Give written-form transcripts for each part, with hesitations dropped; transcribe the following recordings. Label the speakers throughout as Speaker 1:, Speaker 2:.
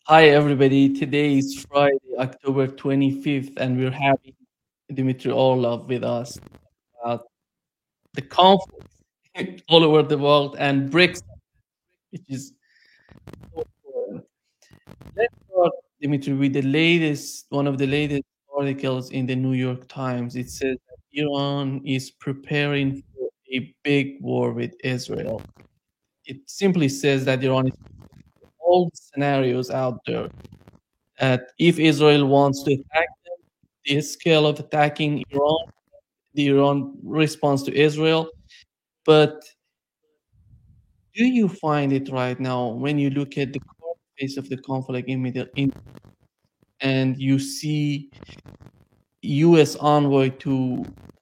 Speaker 1: Hi, everybody. Today is Friday, October 25th, and we're having Dmitry Orlov with us about the conflict all over the world and BRICS, which is so important. Let's start, Dmitry, with one of the latest articles in the New York Times. It says that Iran is preparing for a big war with Israel. It simply says that Iran is all the scenarios out there. That if Israel wants to attack the scale of attacking Iran, the Iran response to Israel. But do you find it right now when you look at the current phase of the conflict in Middle East and you see U.S. envoy to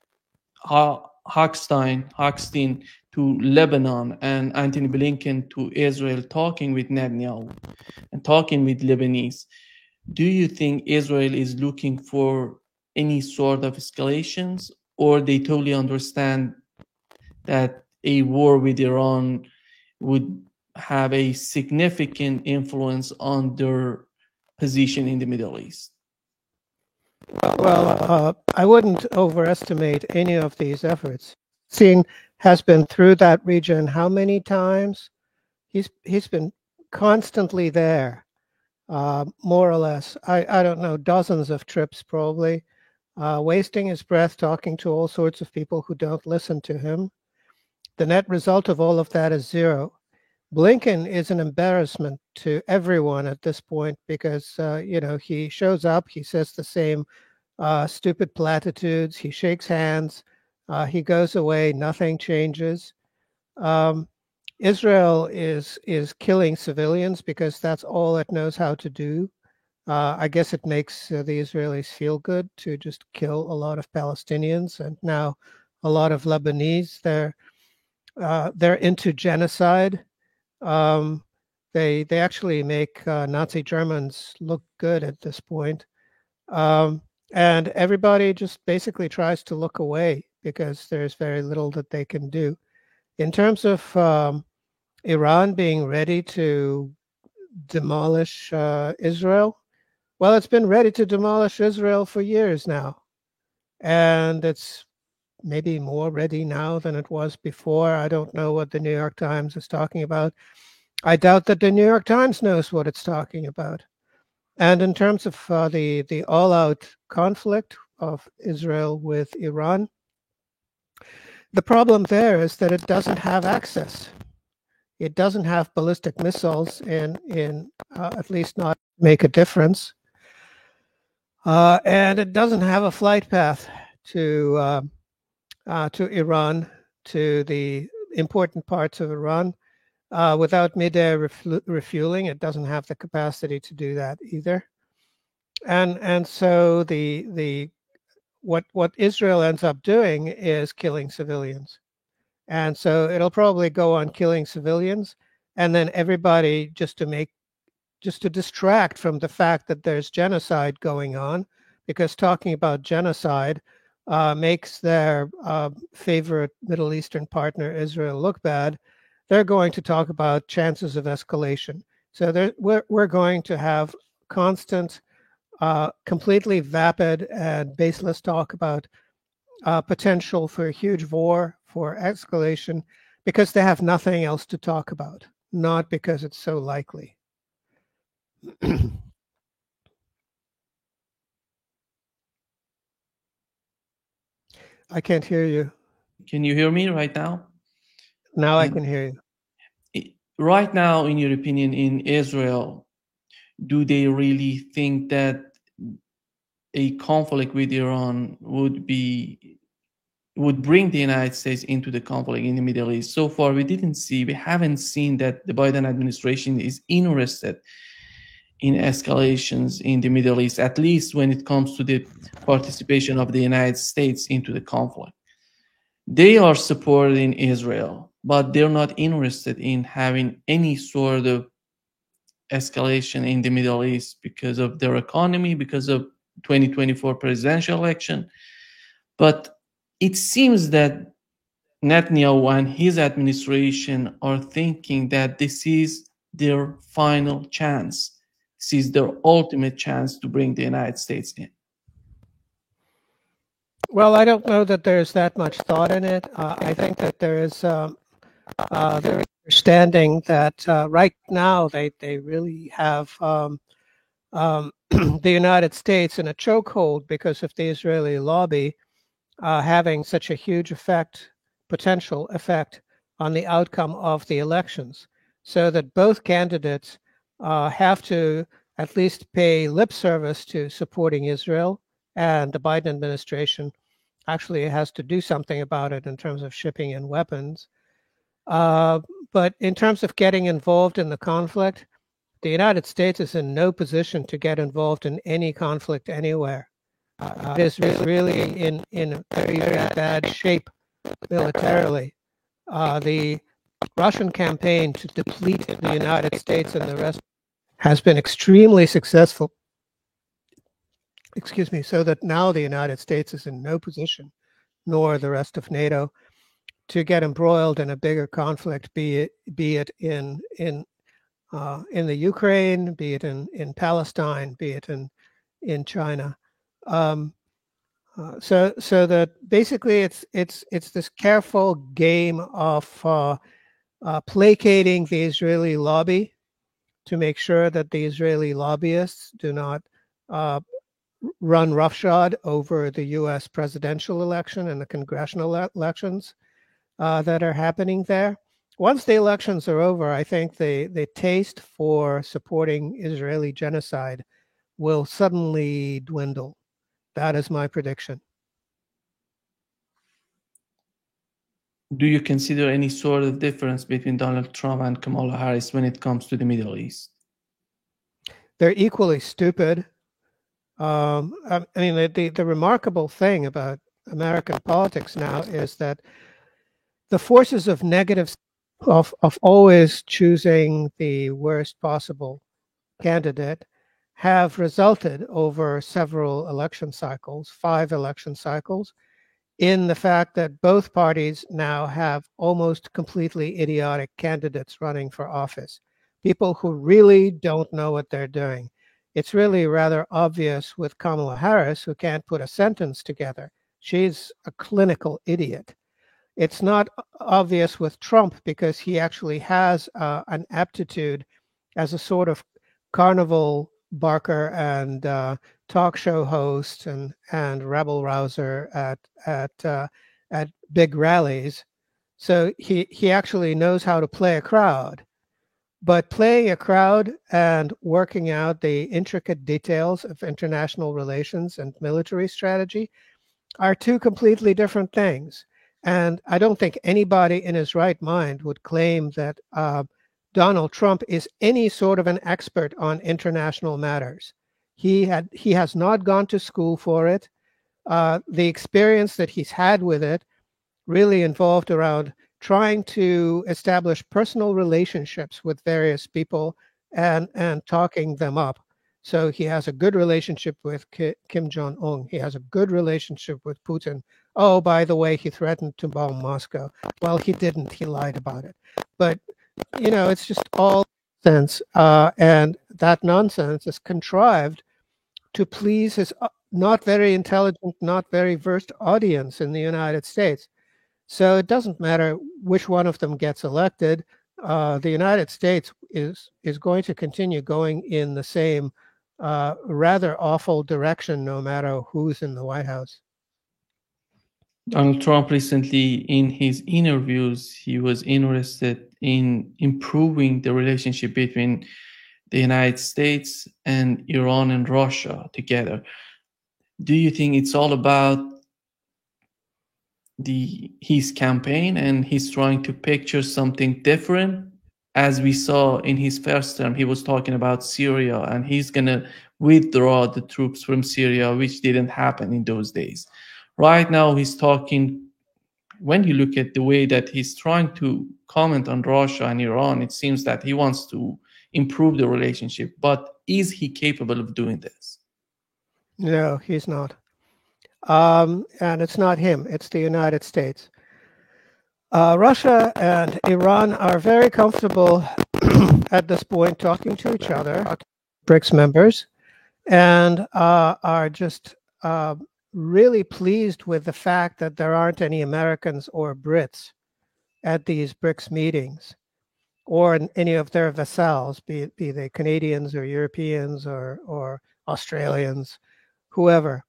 Speaker 1: Hochstein to Lebanon and Antony Blinken to Israel talking with Netanyahu and talking with Lebanese? Do you think Israel is looking for any sort of escalations, or they totally understand that a war with Iran would have a significant influence on their position in the Middle East?
Speaker 2: I wouldn't overestimate any of these efforts. Singh has been through that region how many times? He's been constantly there, more or less. I don't know, dozens of trips probably, wasting his breath talking to all sorts of people who don't listen to him. The net result of all of that is zero. Blinken is an embarrassment to everyone at this point because he shows up, he says the same stupid platitudes. He shakes hands. He goes away. Nothing changes. Um, Israel is killing civilians because that's all it knows how to do. I guess it makes the Israelis feel good to just kill a lot of Palestinians and now a lot of Lebanese. They're into genocide. Um, they actually make Nazi Germans look good at this point. Um, and everybody just basically tries to look away because there's very little that they can do. In terms of Iran being ready to demolish Israel, well, it's been ready to demolish Israel for years now. And it's maybe more ready now than it was before. I don't know what the New York Times is talking about. I doubt that the New York Times knows what it's talking about. And in terms of the all-out conflict of Israel with Iran, the problem there is that it doesn't have access. It doesn't have ballistic missiles in at least not make a difference, and it doesn't have a flight path to Iran, to the important parts of Iran. Without mid-air refueling, it doesn't have the capacity to do that either. And so what Israel ends up doing is killing civilians. And so it'll probably go on killing civilians, and then everybody just to distract from the fact that there's genocide going on, because talking about genocide makes their favorite Middle Eastern partner Israel look bad. They're going to talk about chances of escalation. So we're going to have constant completely vapid and baseless talk about potential for a huge war, for escalation, because they have nothing else to talk about, not because it's so likely. I can't hear you.
Speaker 1: Can you hear me right now?
Speaker 2: Now I can hear you.
Speaker 1: Right now, in your opinion, in Israel, do they really think that a conflict with Iran would bring the United States into the conflict in the Middle East? So far, we haven't seen that the Biden administration is interested in escalations in the Middle East, at least when it comes to the participation of the United States into the conflict. They are supporting Israel, but they're not interested in having any sort of escalation in the Middle East because of their economy, because of 2024 presidential election. But it seems that Netanyahu and his administration are thinking that this is their final chance. sees their ultimate chance to bring the United States in?
Speaker 2: Well, I don't know that there's that much thought in it. I think that there is the understanding that right now they really have the United States in a chokehold because of the Israeli lobby having such a huge potential effect on the outcome of the elections, so that both candidates have to at least pay lip service to supporting Israel, and the Biden administration actually has to do something about it in terms of shipping in weapons. But in terms of getting involved in the conflict, the United States is in no position to get involved in any conflict anywhere. It is really in a very, very bad shape militarily. The Russian campaign to deplete the United States and the rest has been extremely successful. Excuse me, so that now the United States is in no position, nor the rest of NATO, to get embroiled in a bigger conflict, be it in the Ukraine, be it in Palestine, be it in China. So that basically it's this careful game of placating the Israeli lobby to make sure that the Israeli lobbyists do not run roughshod over the U.S. presidential election and the congressional elections that are happening there. Once the elections are over, I think the taste for supporting Israeli genocide will suddenly dwindle. That is my prediction.
Speaker 1: Do you consider any sort of difference between Donald Trump and Kamala Harris when it comes to the Middle East?
Speaker 2: They're equally stupid. I mean, the remarkable thing about American politics now is that the forces of negative, of always choosing the worst possible candidate, have resulted over several election cycles, 5 election cycles, in the fact that both parties now have almost completely idiotic candidates running for office, people who really don't know what they're doing. It's really rather obvious with Kamala Harris, who can't put a sentence together. She's a clinical idiot. It's not obvious with Trump because he actually has an aptitude as a sort of carnival barker and talk show host and rabble rouser at big rallies. So he actually knows how to play a crowd. But playing a crowd and working out the intricate details of international relations and military strategy are 2 completely different things. And I don't think anybody in his right mind would claim that Donald Trump is any sort of an expert on international matters. He has not gone to school for it. The experience that he's had with it really involved around trying to establish personal relationships with various people and talking them up. So he has a good relationship with Kim Jong-un. He has a good relationship with Putin. Oh, by the way, he threatened to bomb Moscow. Well, he didn't. He lied about it. But, it's just all nonsense. And that nonsense is contrived to please his not very intelligent, not very versed audience in the United States. So it doesn't matter which one of them gets elected. The United States is going to continue going in the same rather awful direction, no matter who's in the White House.
Speaker 1: Donald Trump recently, in his interviews, he was interested in improving the relationship between the United States and Iran and Russia together. Do you think it's all about his campaign and he's trying to picture something different? As we saw in his first term, he was talking about Syria and he's going to withdraw the troops from Syria, which didn't happen in those days. Right now, he's talking, when you look at the way that he's trying to comment on Russia and Iran, it seems that he wants to improve the relationship. But is he capable of doing this?
Speaker 2: No, he's not. And it's not him, it's the United States. Russia and Iran are very comfortable at this point talking to each other BRICS members, and are just really pleased with the fact that there aren't any Americans or Brits at these BRICS meetings, or any of their vassals, be they Canadians or Europeans or Australians, whoever.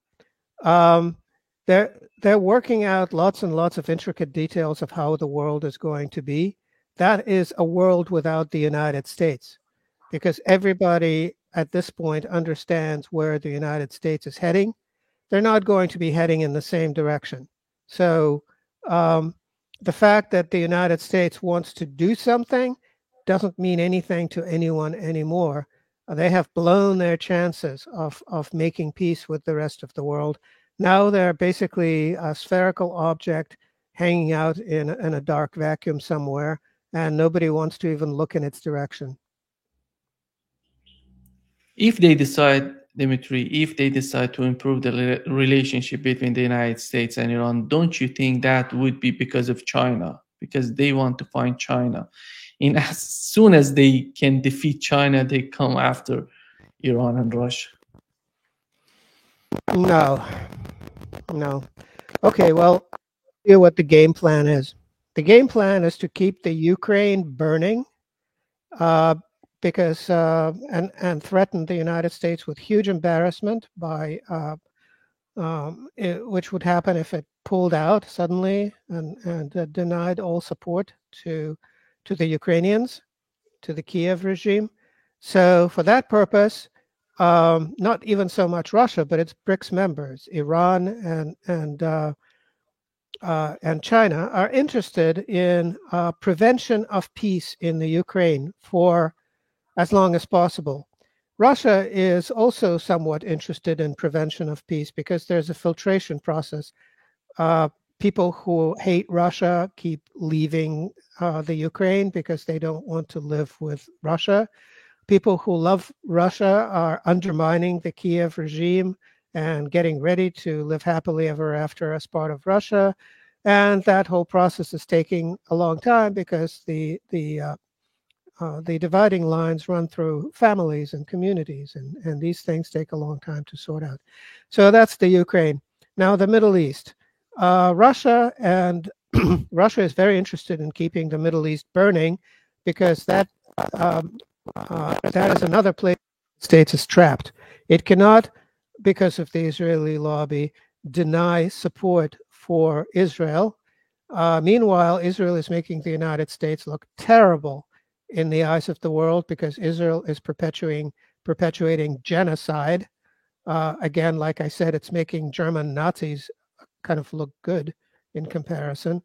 Speaker 2: They're working out lots and lots of intricate details of how the world is going to be. That is a world without the United States, because everybody at this point understands where the United States is heading. They're not going to be heading in the same direction. So the fact that the United States wants to do something doesn't mean anything to anyone anymore. They have blown their chances of making peace with the rest of the world. Now they're basically a spherical object hanging out in a dark vacuum somewhere, and nobody wants to even look in its direction.
Speaker 1: If they decide, Dimitri, if they decide to improve the relationship between the United States and Iran, don't you think that would be because of China? Because they want to find China. And as soon as they can defeat China, they come after Iran and Russia.
Speaker 2: No. Okay, well, here's what the game plan is. The game plan is to keep the Ukraine burning, because and threaten the United States with huge embarrassment by which would happen if it pulled out suddenly and denied all support to the Ukrainians, to the Kiev regime. So for that purpose, not even so much Russia, but its BRICS members, Iran and China, are interested in prevention of peace in the Ukraine for as long as possible. Russia is also somewhat interested in prevention of peace because there's a filtration process. People who hate Russia keep leaving the Ukraine because they don't want to live with Russia. People who love Russia are undermining the Kiev regime and getting ready to live happily ever after as part of Russia. And that whole process is taking a long time because the dividing lines run through families and communities, and these things take a long time to sort out. So that's the Ukraine. Now the Middle East. Russia is very interested in keeping the Middle East burning because that is another place the States is trapped. It cannot, because of the Israeli lobby, deny support for Israel. Meanwhile, Israel is making the United States look terrible in the eyes of the world because Israel is perpetuating genocide. Again, like I said, it's making German Nazis kind of look good in comparison.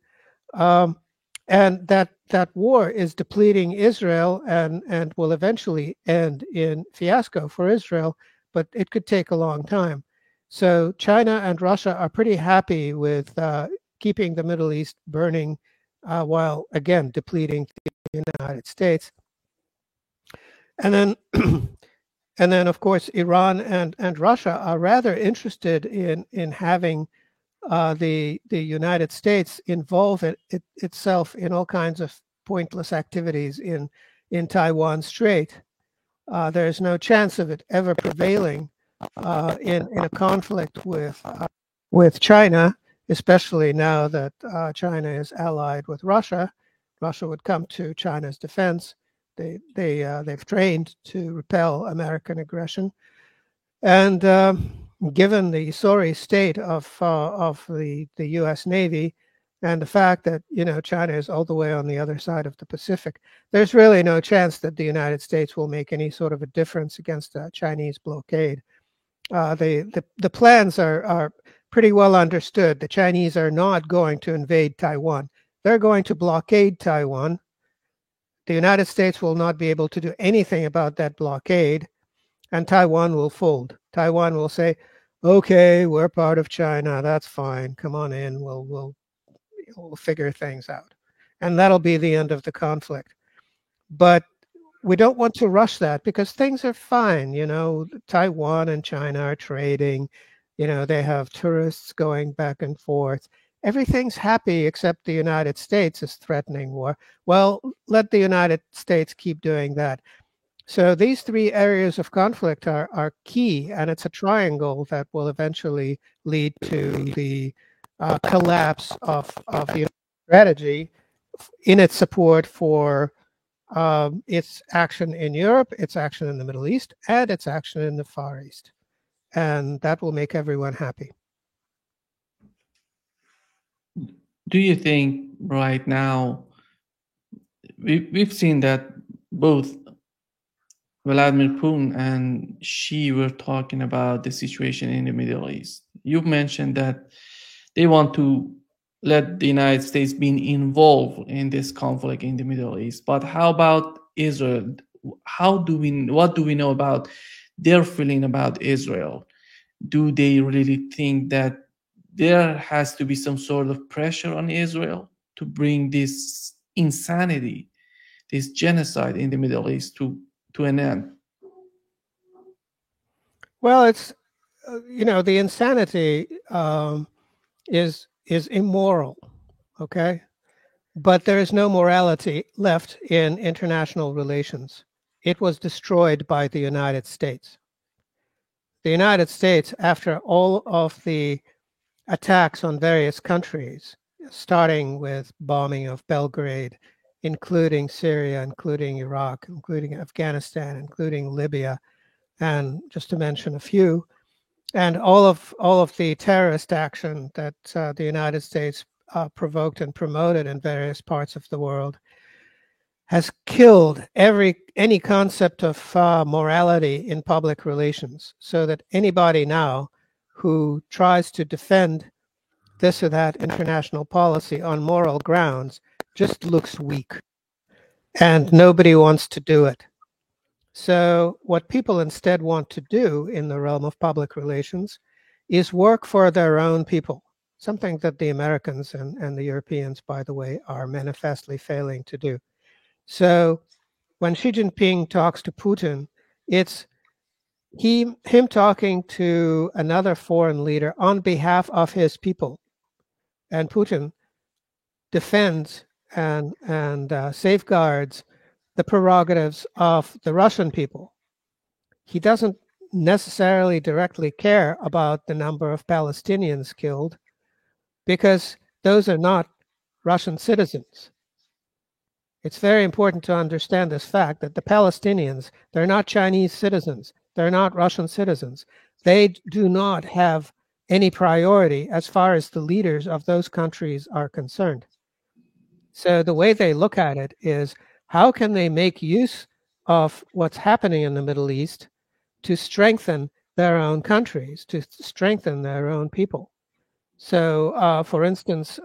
Speaker 2: And that war is depleting Israel and will eventually end in fiasco for Israel, but it could take a long time. So China and Russia are pretty happy with keeping the Middle East burning while, again, depleting the United States. And then, of course, Iran and Russia are rather interested in having the United States involve itself in all kinds of pointless activities in Taiwan Strait. There's no chance of it ever prevailing in a conflict with China, especially now that China is allied with Russia. Russia would come to China's defense. They've trained to repel American aggression, and given the sorry state of the U.S. Navy and the fact that China is all the way on the other side of the Pacific, there's really no chance that the United States will make any sort of a difference against a Chinese blockade. The plans are pretty well understood. The Chinese are not going to invade Taiwan. They're going to blockade Taiwan. The United States will not be able to do anything about that blockade, and Taiwan will fold. Taiwan will say, okay, we're part of China. That's fine. Come on in. We'll figure things out. And that'll be the end of the conflict. But we don't want to rush that because things are fine. Taiwan and China are trading. They have tourists going back and forth. Everything's happy except the United States is threatening war. Well, let the United States keep doing that. So these three areas of conflict are key, and it's a triangle that will eventually lead to the collapse of the strategy in its support for its action in Europe, its action in the Middle East, and its action in the Far East. And that will make everyone happy.
Speaker 1: Do you think right now we've seen that both Vladimir Putin and Xi were talking about the situation in the Middle East? You've mentioned that they want to let the United States be involved in this conflict in the Middle East. But how about Israel? What do we know about their feeling about Israel? Do they really think that there has to be some sort of pressure on Israel to bring this insanity, this genocide in the Middle East to an end?
Speaker 2: Well, it's the insanity is immoral, okay? But there is no morality left in international relations. It was destroyed by the United States. The United States, after all of the attacks on various countries, starting with bombing of Belgrade, including Syria, including Iraq, including Afghanistan, including Libya, and just to mention a few, and all of the terrorist action that the United States provoked and promoted in various parts of the world has killed any concept of morality in public relations, so that anybody now who tries to defend this or that international policy on moral grounds just looks weak, and nobody wants to do it. So what people instead want to do in the realm of public relations is work for their own people, something that the Americans and the Europeans, by the way, are manifestly failing to do. So when Xi Jinping talks to Putin, it's him talking to another foreign leader on behalf of his people. And Putin defends and safeguards the prerogatives of the Russian people. He doesn't necessarily directly care about the number of Palestinians killed, because those are not Russian citizens. It's very important to understand this fact that the Palestinians, they're not Chinese citizens. They're not Russian citizens. They do not have any priority as far as the leaders of those countries are concerned. So the way they look at it is, how can they make use of what's happening in the Middle East to strengthen their own countries, to strengthen their own people? So, for instance,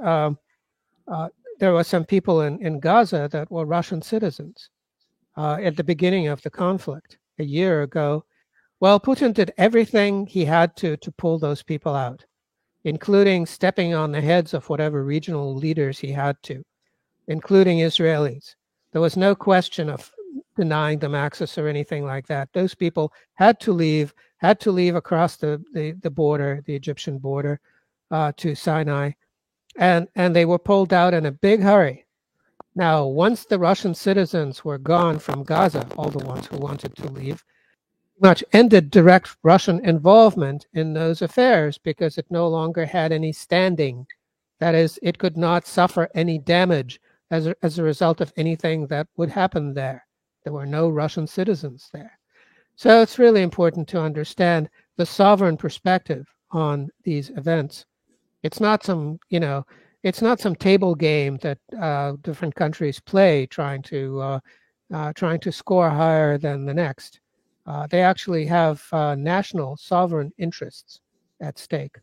Speaker 2: there were some people in Gaza that were Russian citizens at the beginning of the conflict a year ago. Well, Putin did everything he had to pull those people out, including stepping on the heads of whatever regional leaders he had to, including Israelis. There was no question of denying them access or anything like that. Those people had to leave across the border, the Egyptian border, to Sinai, and they were pulled out in a big hurry. Now, once the Russian citizens were gone from Gaza, all the ones who wanted to leave, much ended direct Russian involvement in those affairs, because it no longer had any standing. That is, it could not suffer any damage as a result of anything that would happen there. There were no Russian citizens there. So it's really important to understand the sovereign perspective on these events. It's not some, it's not some table game that different countries play trying to score higher than the next. They actually have national sovereign interests at stake.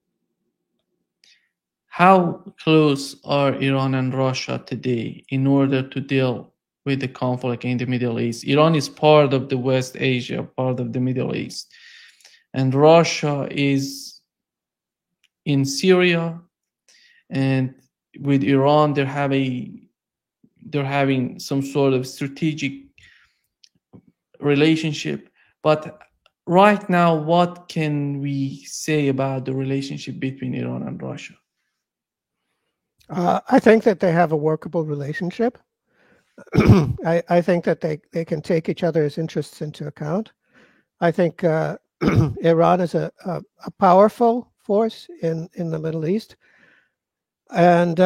Speaker 1: How close are Iran and Russia today in order to deal with the conflict in the Middle East? Iran is part of the West Asia, part of the Middle East, and Russia is in Syria, and with Iran they're having some sort of strategic relationship. But right now, what can we say about the relationship between Iran and Russia?
Speaker 2: I think that they have a workable relationship. I think that they can take each other's interests into account. I think Iran is a powerful force in the Middle East, and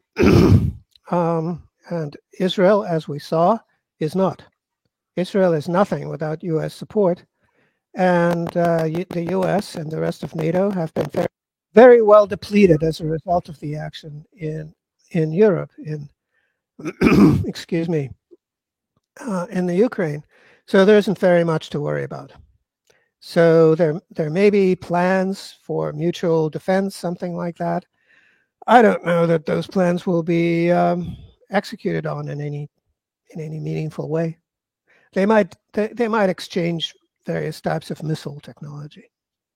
Speaker 2: and Israel, as we saw, is not. Israel is nothing without U.S. support, and the U.S. and the rest of NATO have been very, very well depleted as a result of the action in Europe, in excuse me, in the Ukraine. So there isn't very much to worry about. So there may be plans for mutual defense, something like that. I don't know that those plans will be executed on in any meaningful way. They might exchange various types of missile technology.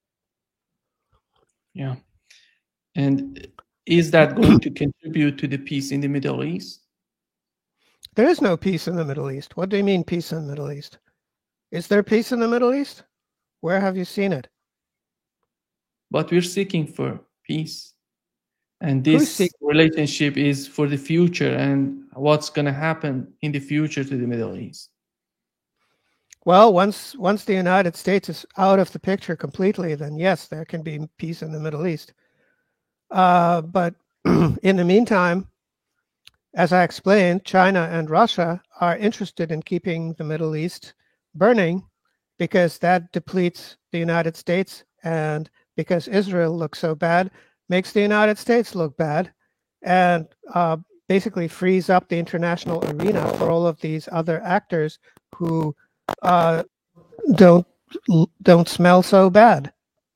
Speaker 1: Yeah. And is that going to contribute to the peace in the Middle East?
Speaker 2: There is no peace in the Middle East. What do you mean peace in the Middle East? Is there peace in the Middle East? Where have you seen it?
Speaker 1: But we're seeking for peace. And this relationship is for the future and what's going to happen in the future to the Middle East.
Speaker 2: Well, once the United States is out of the picture completely, then yes, there can be peace in the Middle East. But in the meantime, as I explained, China and Russia are interested in keeping the Middle East burning because that depletes the United States, and because Israel looks so bad, makes the United States look bad, and basically frees up the international arena for all of these other actors who don't smell so bad.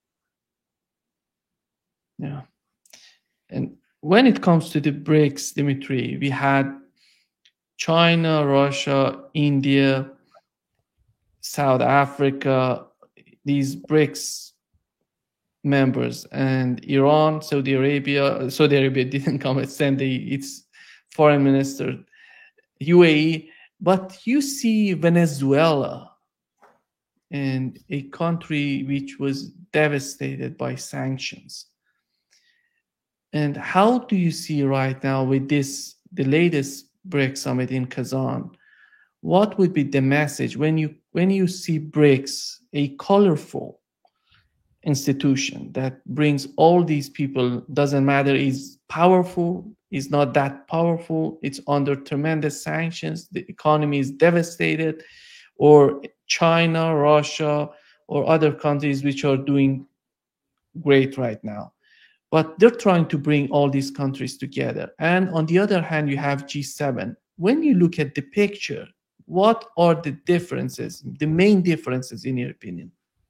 Speaker 1: Yeah. And when it comes to the BRICS, Dimitri, we had China, Russia, India, South Africa, these BRICS members, and Iran, Saudi Arabia didn't come and send its foreign minister, UAE, but you see Venezuela, and a country which was devastated by sanctions. And how do you see right now with the latest BRICS summit in Kazan? What would be the message when you see BRICS, a colorful institution that brings all these people, doesn't matter is powerful, is not that powerful, it's under tremendous sanctions, the economy is devastated, or China, Russia, or other countries which are doing great right now. But they're trying to bring all these countries together. And on the other hand, you have G7. When you look at the picture, what are the differences, the main differences in your opinion?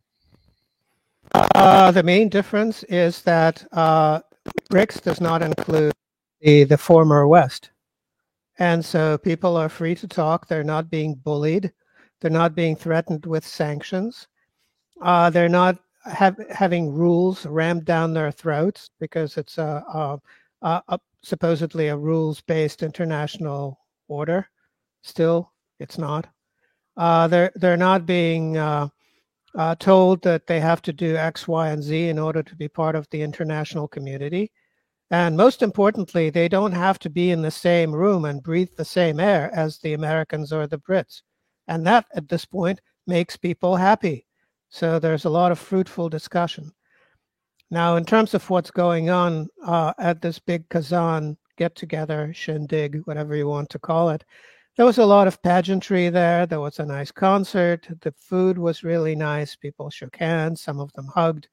Speaker 2: The main difference is that BRICS does not include the former West. And so people are free to talk. They're not being bullied. They're not being threatened with sanctions. They're not having rules rammed down their throats because it's supposedly a rules-based international order. Still, it's not. They're not being told that they have to do X, Y, and Z in order to be part of the international community. And most importantly, they don't have to be in the same room and breathe the same air as the Americans or the Brits. And that, at this point, makes people happy. So there's a lot of fruitful discussion. Now, in terms of what's going on at this big Kazan get-together, shindig, whatever you want to call it, there was a lot of pageantry there. There was a nice concert. The food was really nice. People shook hands. Some of them hugged.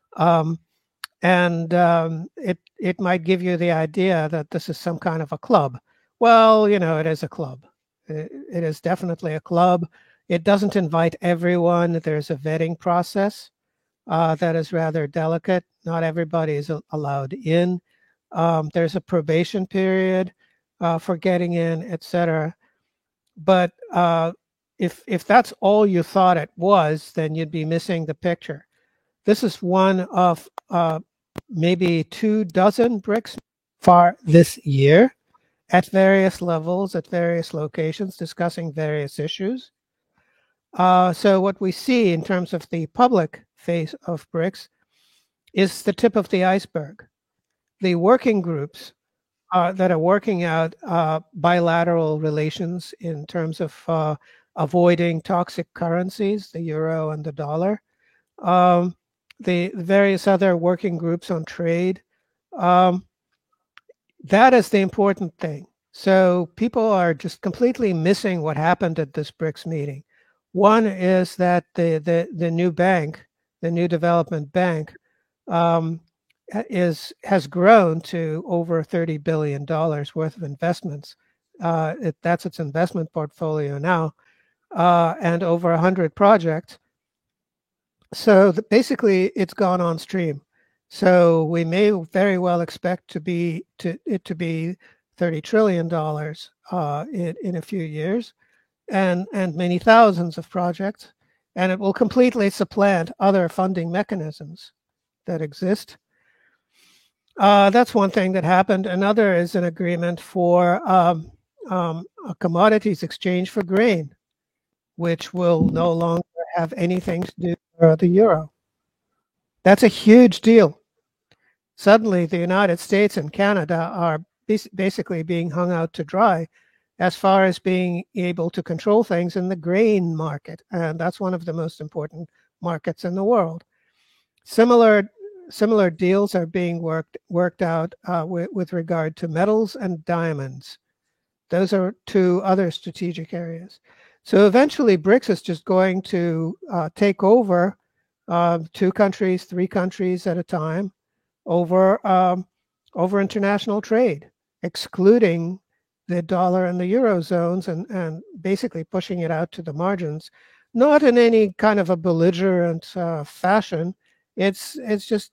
Speaker 2: It might give you the idea that this is some kind of a club. Well, you know, it is a club. It is definitely a club. It doesn't invite everyone. There's a vetting process that is rather delicate. Not everybody is allowed in. There's a probation period for getting in, etc. But if that's all you thought it was, then you'd be missing the picture. This is one of maybe 24 BRICS far this year at various levels, at various locations, discussing various issues. So what we see in terms of the public face of BRICS is the tip of the iceberg. The working groups that are working out bilateral relations in terms of avoiding toxic currencies, the euro and the dollar. The various other working groups on trade. Um, that is the important thing. So people are just completely missing what happened at this BRICS meeting. One is that the new bank, the new development bank, um, has grown to over $30 billion worth of investments. That's its investment portfolio now, and over 100 projects. So basically, it's gone on stream. So we may very well expect it to be $30 trillion in a few years, and many thousands of projects, and it will completely supplant other funding mechanisms that exist. That's one thing that happened. Another is an agreement for a commodities exchange for grain, which will no longer have anything to do with the euro. That's a huge deal. Suddenly, the United States and Canada are basically being hung out to dry as far as being able to control things in the grain market. And that's one of the most important markets in the world. Similar deals are being worked out with regard to metals and diamonds. Those are two other strategic areas. So eventually, BRICS is just going to take over 2 countries, 3 countries at a time over international trade, excluding the dollar and the euro zones, and basically pushing it out to the margins, not in any kind of a belligerent fashion. It's just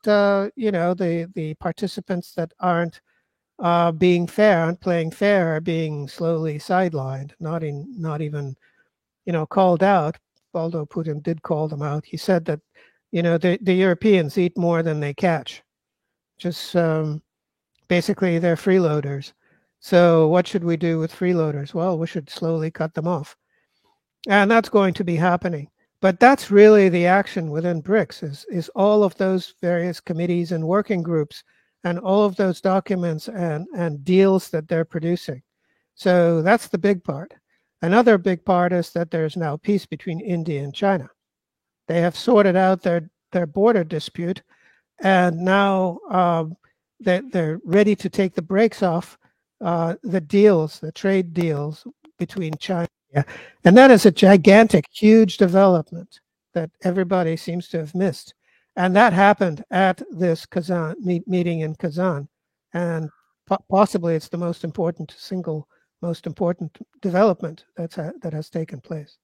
Speaker 2: the participants that aren't being fair, aren't playing fair, are being slowly sidelined, not even called out. Although Putin did call them out, he said that the Europeans eat more than they catch. Just basically, they're freeloaders. So what should we do with freeloaders? Well, we should slowly cut them off, and that's going to be happening. But that's really the action within BRICS is all of those various committees and working groups and all of those documents and deals that they're producing. So that's the big part. Another big part is that there's now peace between India and China. They have sorted out their border dispute, and now they're ready to take the brakes off the trade deals between China. And that is a gigantic, huge development that everybody seems to have missed. And that happened at this Kazan meeting in Kazan. And possibly it's the single most important development that has taken place.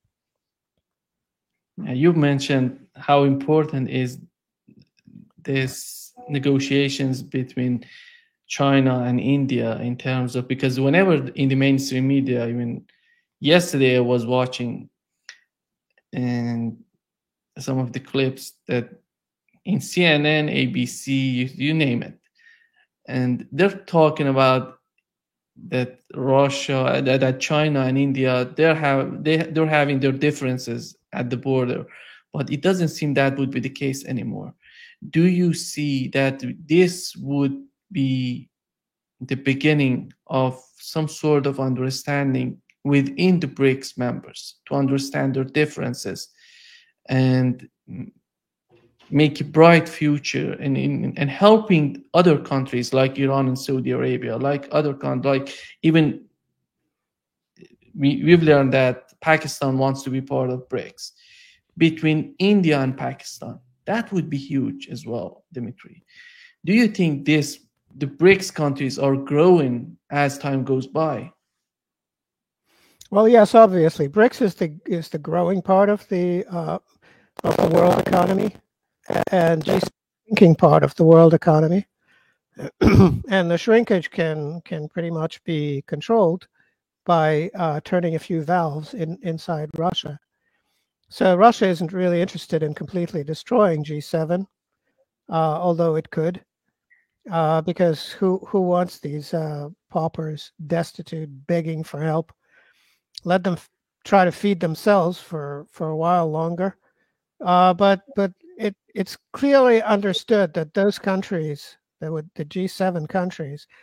Speaker 1: You mentioned how important is this negotiations between China and India in terms of, because whenever in the mainstream media, even yesterday I was watching and some of the clips that in CNN, ABC, you name it, and they're talking about that Russia, that China and India, they're having their differences at the border, but it doesn't seem that would be the case anymore. Do you see that this would be the beginning of some sort of understanding within the BRICS members to understand their differences and make a bright future and helping other countries like Iran and Saudi Arabia, like other countries, like even we've learned that Pakistan wants to be part of BRICS. Between India and Pakistan, that would be huge as well, Dimitri. Do you think the BRICS countries are growing as time goes by?
Speaker 2: Well, yes, obviously, BRICS is the growing part of the world economy, and G7 shrinking part of the world economy, and the shrinkage can pretty much be controlled by turning a few valves inside Russia. So Russia isn't really interested in completely destroying G7, although it could, because who wants these paupers, destitute, begging for help? Let them try to feed themselves for a while longer. But it's clearly understood that those countries, the G7 countries,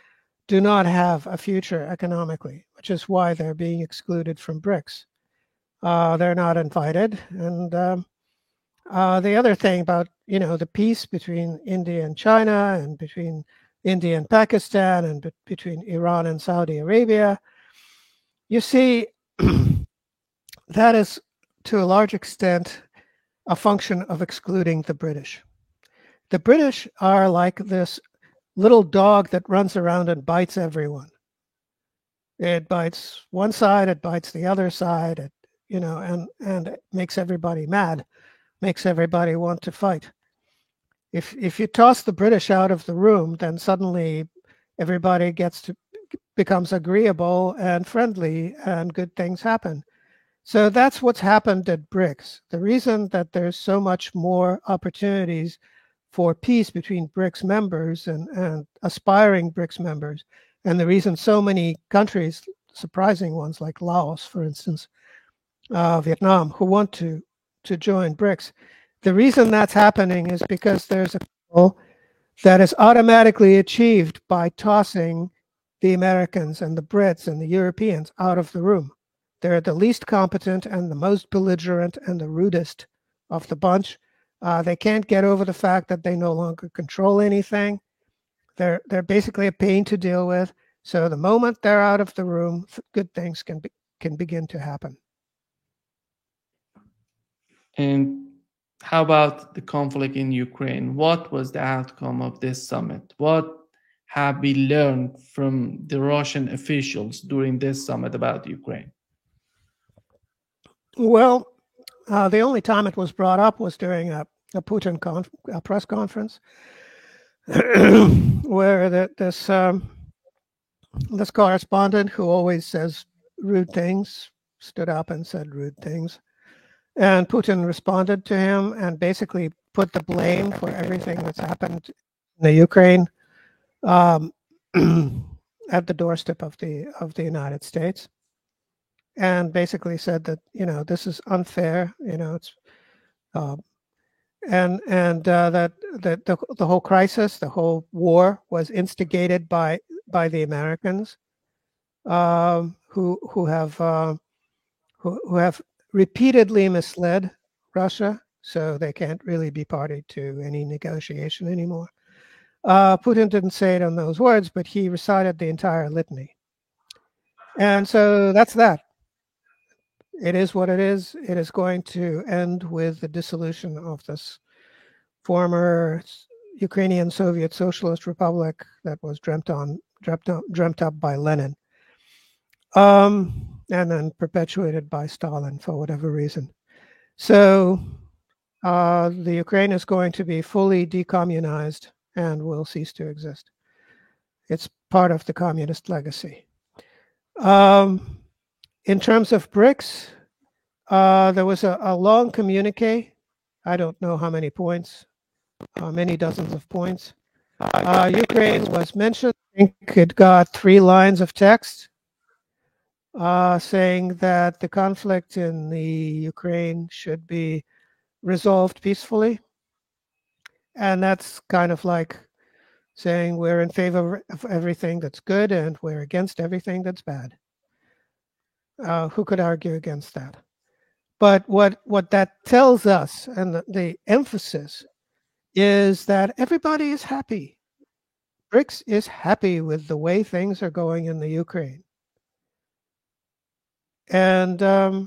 Speaker 2: do not have a future economically, which is why they're being excluded from BRICS. They're not invited. And the other thing about, the peace between India and China and between India and Pakistan and between Iran and Saudi Arabia, you see, that is to a large extent a function of excluding the British. The British are like this little dog that runs around and bites everyone. It bites one side, it bites the other side, and it makes everybody mad, makes everybody want to fight. If you toss the British out of the room, then suddenly everybody becomes agreeable and friendly, and good things happen. So that's what's happened at BRICS. The reason that there's so much more opportunities for peace between BRICS members and aspiring BRICS members, and the reason so many countries, surprising ones like Laos, for instance, Vietnam, who want to join BRICS, the reason that's happening is because there's a goal that is automatically achieved by tossing the Americans and the Brits and the Europeans out of the room. They're the least competent and the most belligerent and the rudest of the bunch. They can't get over the fact that they no longer control anything. They're basically a pain to deal with. So the moment they're out of the room, good things can begin to happen.
Speaker 1: And how about the conflict in Ukraine? What was the outcome of this summit? What have we learned from the Russian officials during this summit about Ukraine?
Speaker 2: Well, the only time it was brought up was during a Putin press conference, where this correspondent, who always says rude things, stood up and said rude things. And Putin responded to him and basically put the blame for everything that's happened in the Ukraine at the doorstep of the United States, and basically said that this is unfair. It's and that the whole crisis, the whole war, was instigated by the Americans, who have repeatedly misled Russia, so they can't really be party to any negotiation anymore. Putin didn't say it in those words, but he recited the entire litany. And so that's that. It is what it is. It is going to end with the dissolution of this former Ukrainian Soviet Socialist Republic that was dreamt up by Lenin, and then perpetuated by Stalin for whatever reason. So the Ukraine is going to be fully decommunized and will cease to exist. It's part of the communist legacy. In terms of BRICS, there was a long communique. I don't know how many points, many dozens of points. Ukraine was mentioned. I think it got 3 lines of text saying that the conflict in the Ukraine should be resolved peacefully. And that's kind of like saying we're in favor of everything that's good and we're against everything that's bad. Who could argue against that? But what that tells us, and the emphasis, is that everybody is happy. BRICS is happy with the way things are going in the Ukraine. And,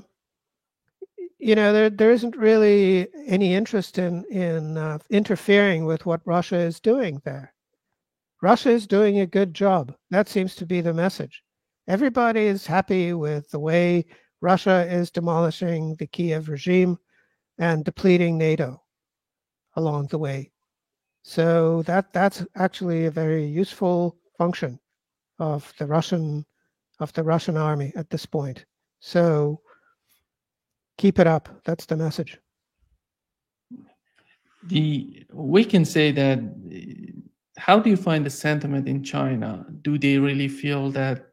Speaker 2: there isn't really any interest in interfering with what Russia is doing there. Russia is doing a good job. That seems to be the message. Everybody is happy with the way Russia is demolishing the Kiev regime and depleting NATO along the way. So that's actually a very useful function of the Russian army at this point. So keep it up. That's the message.
Speaker 1: We can say that. How do you find the sentiment in China? Do they really feel that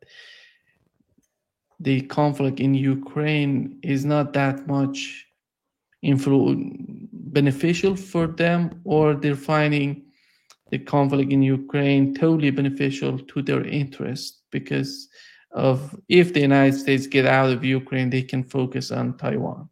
Speaker 1: the conflict in Ukraine is not that much beneficial for them, or they're finding the conflict in Ukraine totally beneficial to their interest, because of if the United States get out of Ukraine, they can focus on Taiwan.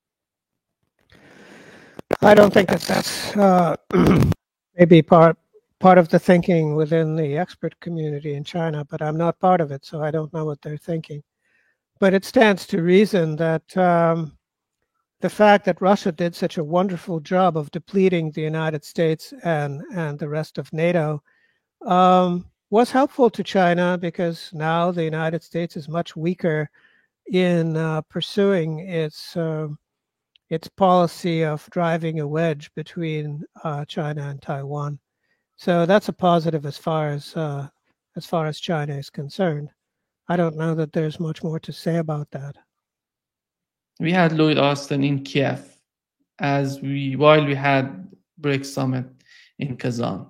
Speaker 2: I don't think that's maybe part of the thinking within the expert community in China, but I'm not part of it, so I don't know what they're thinking. But it stands to reason that the fact that Russia did such a wonderful job of depleting the United States and the rest of NATO was helpful to China, because now the United States is much weaker in pursuing its policy of driving a wedge between China and Taiwan. So that's a positive as far as China is concerned. I don't know that there's much more to say about that.
Speaker 1: We had Lloyd Austin in Kiev while we had BRICS summit in Kazan.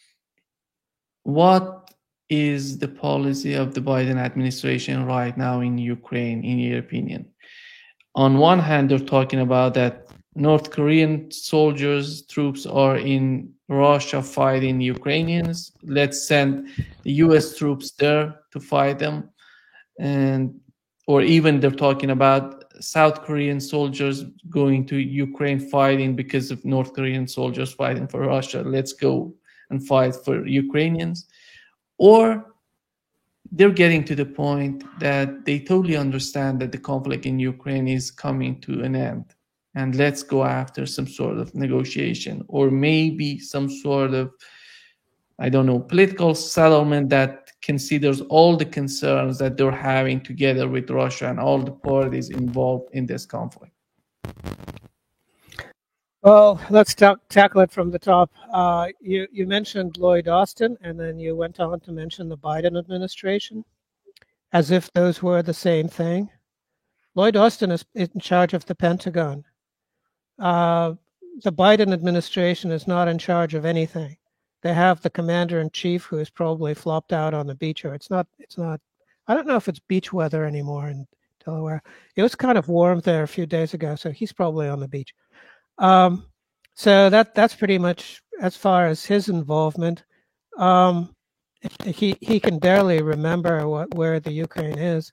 Speaker 1: What is the policy of the Biden administration right now in Ukraine, in your opinion? On one hand, they're talking about that North Korean troops are in Russia fighting Ukrainians. Let's send the US troops there to fight them. Or even they're talking about South Korean soldiers going to Ukraine fighting because of North Korean soldiers fighting for Russia. Let's go and fight for Ukrainians. Or they're getting to the point that they totally understand that the conflict in Ukraine is coming to an end, and let's go after some sort of negotiation, or maybe some sort of, I don't know, political settlement that considers all the concerns that they're having together with Russia and all the parties involved in this conflict.
Speaker 2: Well, let's tackle it from the top. You mentioned Lloyd Austin, and then you went on to mention the Biden administration, as if those were the same thing. Lloyd Austin is in charge of the Pentagon. The Biden administration is not in charge of anything. They have the commander-in-chief, who is probably flopped out on the beach, or it's not. I don't know if it's beach weather anymore in Delaware. It was kind of warm there a few days ago, so he's probably on the beach. So that's pretty much as far as his involvement. He can barely remember where the Ukraine is,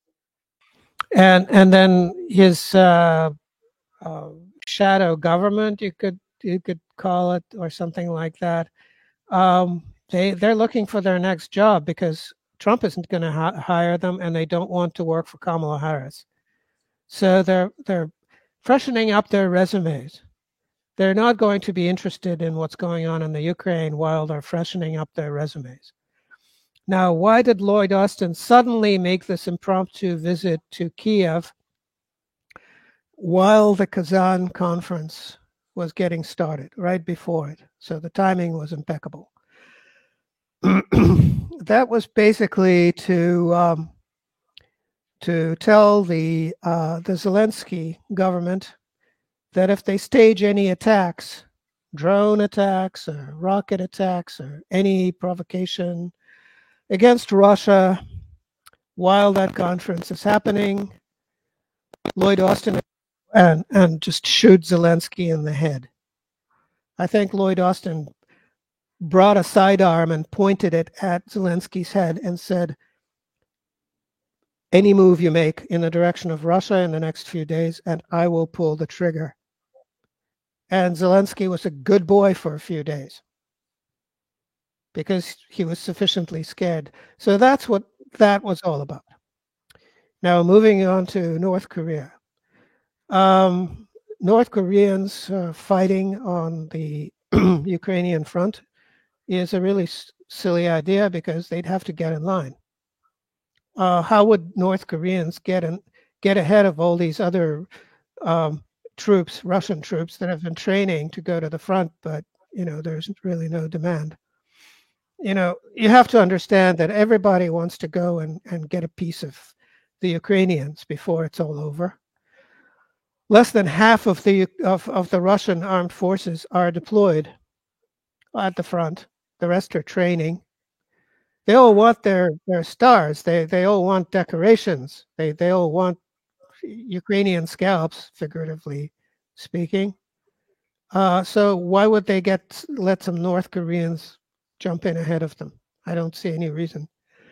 Speaker 2: and then his shadow government, you could call it, or something like that. They're looking for their next job, because Trump isn't going to hire them, and they don't want to work for Kamala Harris. So they're freshening up their resumes. They're not going to be interested in what's going on in the Ukraine while they're freshening up their resumes. Now, why did Lloyd Austin suddenly make this impromptu visit to Kiev while the Kazan conference was getting started, right before it? So the timing was impeccable. That was basically to tell the Zelensky government that if they stage any attacks, drone attacks or rocket attacks or any provocation against Russia while that conference is happening, Lloyd Austin and just shoot Zelensky in the head. I think Lloyd Austin brought a sidearm and pointed it at Zelensky's head and said, "Any move you make in the direction of Russia in the next few days, and I will pull the trigger." And Zelensky was a good boy for a few days because he was sufficiently scared. So that's what that was all about. Now, moving on to North Korea. North Koreans fighting on the Ukrainian front is a really silly idea, because they'd have to get in line. How would North Koreans get ahead of all these other troops, Russian troops, that have been training to go to the front, but there's really no demand? You have to understand that everybody wants to go and get a piece of the Ukrainians before it's all over. Less than half of the Russian armed forces are deployed at the front. The rest are training. They all want their stars. They all want decorations. They all want Ukrainian scalps, figuratively speaking. So why would they let some North Koreans jump in ahead of them? I don't see any reason.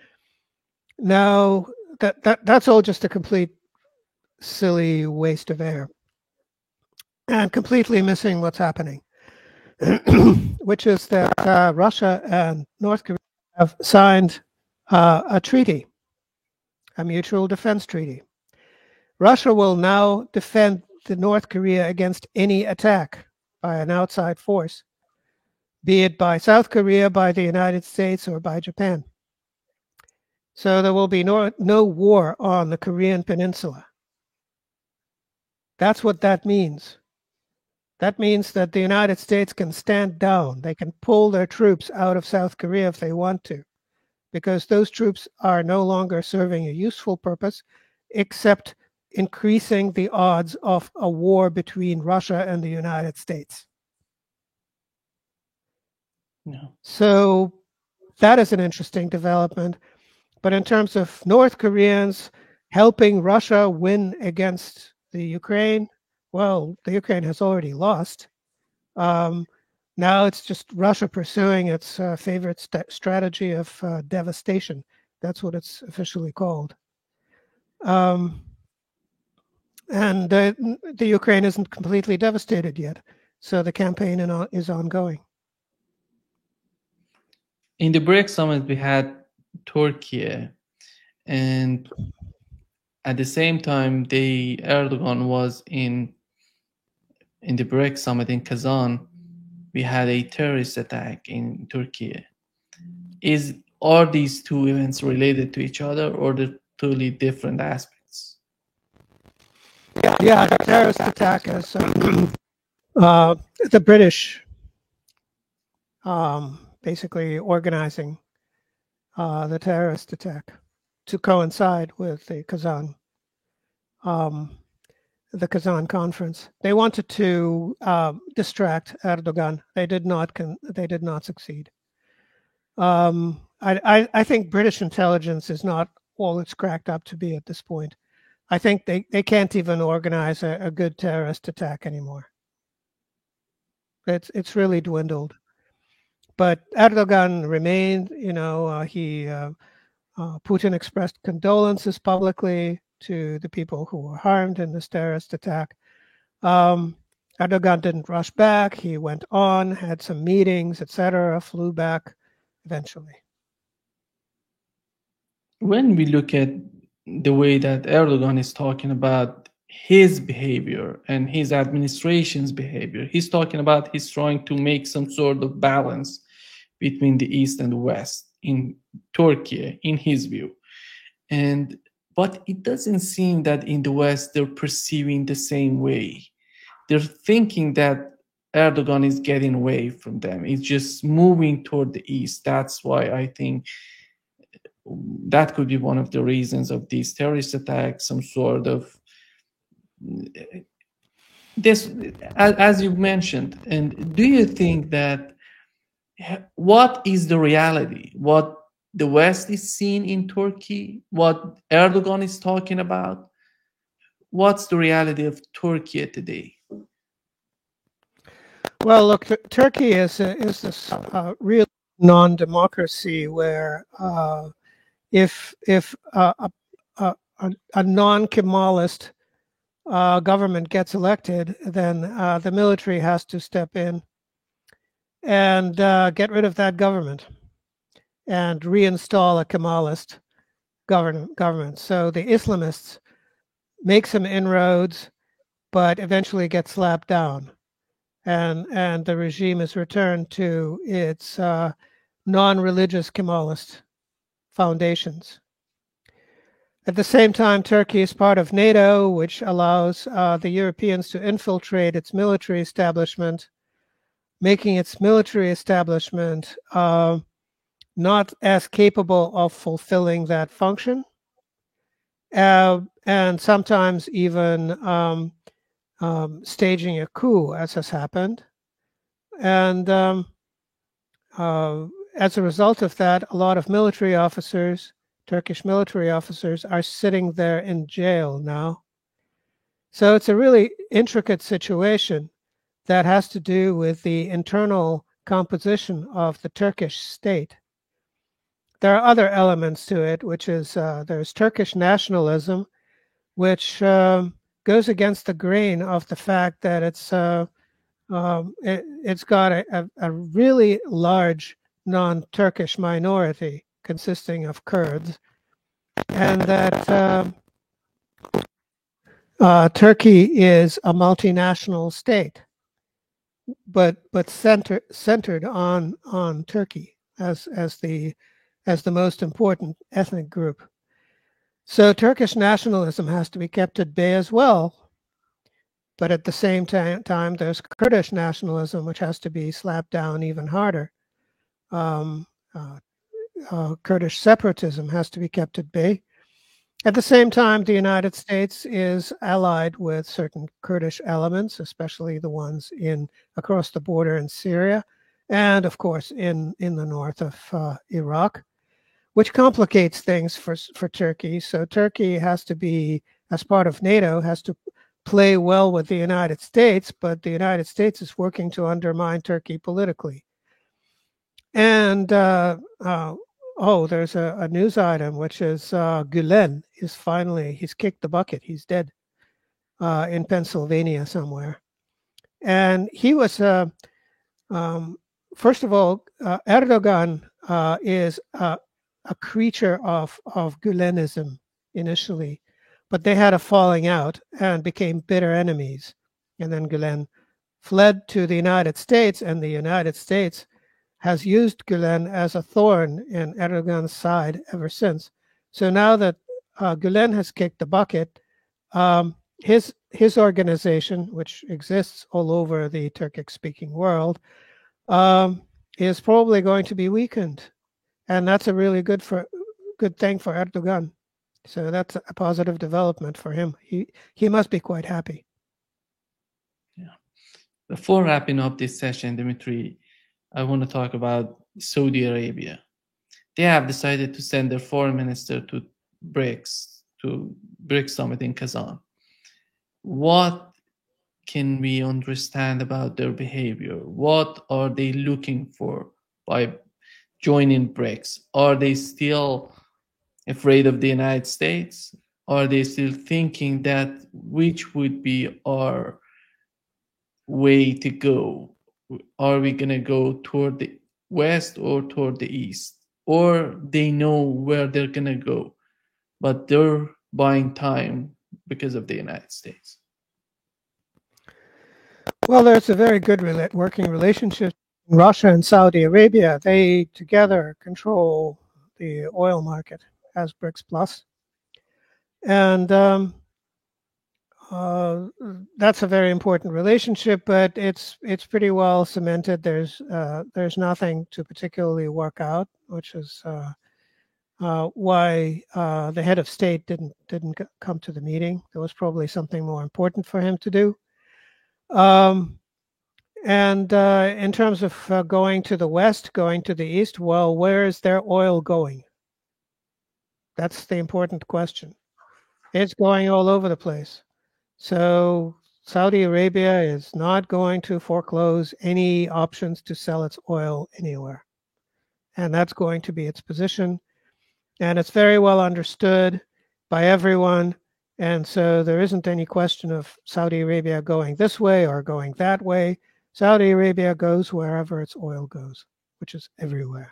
Speaker 2: Now that's all just a complete silly waste of air and completely missing what's happening, which is that Russia and North Korea have signed a treaty, a mutual defense treaty. Russia will now defend the North Korea against any attack by an outside force, be it by South Korea, by the United States, or by Japan. So there will be no war on the Korean Peninsula. That's what that means. That means that the United States can stand down. They can pull their troops out of South Korea if they want to, because those troops are no longer serving a useful purpose, except increasing the odds of a war between Russia and the United States.
Speaker 1: No.
Speaker 2: So that is an interesting development. But in terms of North Koreans helping Russia win against the Ukraine, well, the Ukraine has already lost. Now it's just Russia pursuing its favorite strategy of devastation. That's what it's officially called. And the Ukraine isn't completely devastated yet. So the campaign is ongoing.
Speaker 1: In the BRICS summit, we had Turkey, and at the same time, Erdogan was in the BRICS summit in Kazan. We had a terrorist attack in Turkey. Are these two events related to each other, or they're totally different aspects?
Speaker 2: Yeah, the terrorist attack is the British basically organizing the terrorist attack to coincide with the Kazan conference. They wanted to distract Erdogan. They did not succeed. I think British intelligence is not all it's cracked up to be at this point. I think they can't even organize a good terrorist attack anymore. It's really dwindled. But Erdogan remained, Putin expressed condolences publicly to the people who were harmed in this terrorist attack. Erdogan didn't rush back. He went on, had some meetings, etc., flew back eventually.
Speaker 1: When we look at the way that Erdogan is talking about his behavior and his administration's behavior, he's talking about he's trying to make some sort of balance between the East and the West in Turkey, in his view. But it doesn't seem that in the West they're perceiving the same way. They're thinking that Erdogan is getting away from them. It's just moving toward the East. That's why I think that could be one of the reasons of these terrorist attacks, some sort of this, as you mentioned. And do you think that what is the reality? What the West is seeing in Turkey? What Erdogan is talking about? What's the reality of Turkey today?
Speaker 2: Well, look, Turkey is this real non-democracy where if a non-Kemalist government gets elected, then the military has to step in and get rid of that government and reinstall a Kemalist government. So the Islamists make some inroads, but eventually get slapped down, and the regime is returned to its non-religious Kemalist foundations. At the same time, Turkey is part of NATO, which allows the Europeans to infiltrate its military establishment, making its military establishment not as capable of fulfilling that function, and sometimes even staging a coup, as has happened. And as a result of that, a lot of military officers, Turkish military officers, are sitting there in jail now. So it's a really intricate situation that has to do with the internal composition of the Turkish state. There are other elements to it, which is there's Turkish nationalism, which goes against the grain of the fact that it's got a really large non-Turkish minority consisting of Kurds, and that Turkey is a multinational state, but centered on Turkey as the most important ethnic group. So Turkish nationalism has to be kept at bay as well. But at the same time, there's Kurdish nationalism, which has to be slapped down even harder. Kurdish separatism has to be kept at bay. At the same time, the United States is allied with certain Kurdish elements, especially the ones across the border in Syria, and of course in the north of Iraq, which complicates things for Turkey. So Turkey has to be, as part of NATO, has to play well with the United States, but the United States is working to undermine Turkey politically. And there's a news item, which is Gülen is he's kicked the bucket. He's dead in Pennsylvania somewhere. And he was, first of all, Erdogan is a creature of Gülenism initially. But they had a falling out and became bitter enemies. And then Gülen fled to the United States, and the United States has used Gülen as a thorn in Erdogan's side ever since. So now that Gülen has kicked the bucket, his organization, which exists all over the Turkic-speaking world, is probably going to be weakened. And that's a really good thing for Erdogan. So that's a positive development for him. He must be quite happy.
Speaker 1: Yeah. Before wrapping up this session, Dimitri, I want to talk about Saudi Arabia. They have decided to send their foreign minister to BRICS summit in Kazan. What can we understand about their behavior? What are they looking for by joining BRICS? Are they still afraid of the United States? Are they still thinking that which would be our way to go? Are we going to go toward the west or toward the east? Or they know where they're going to go, but they're buying time because of the United States?
Speaker 2: Well, there's a very good working relationship in Russia and Saudi Arabia. They together control the oil market as BRICS Plus. And that's a very important relationship, but it's pretty well cemented. There's nothing to particularly work out, which is why the head of state didn't come to the meeting. There was probably something more important for him to do. And in terms of going to the west, going to the east, well, where is their oil going? That's the important question. It's going all over the place. So Saudi Arabia is not going to foreclose any options to sell its oil anywhere. And that's going to be its position. And it's very well understood by everyone. And so there isn't any question of Saudi Arabia going this way or going that way. Saudi Arabia goes wherever its oil goes, which is everywhere.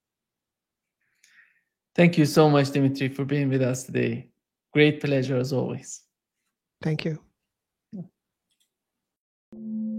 Speaker 1: Thank you so much, Dimitri, for being with us today. Great pleasure as always.
Speaker 2: Thank you.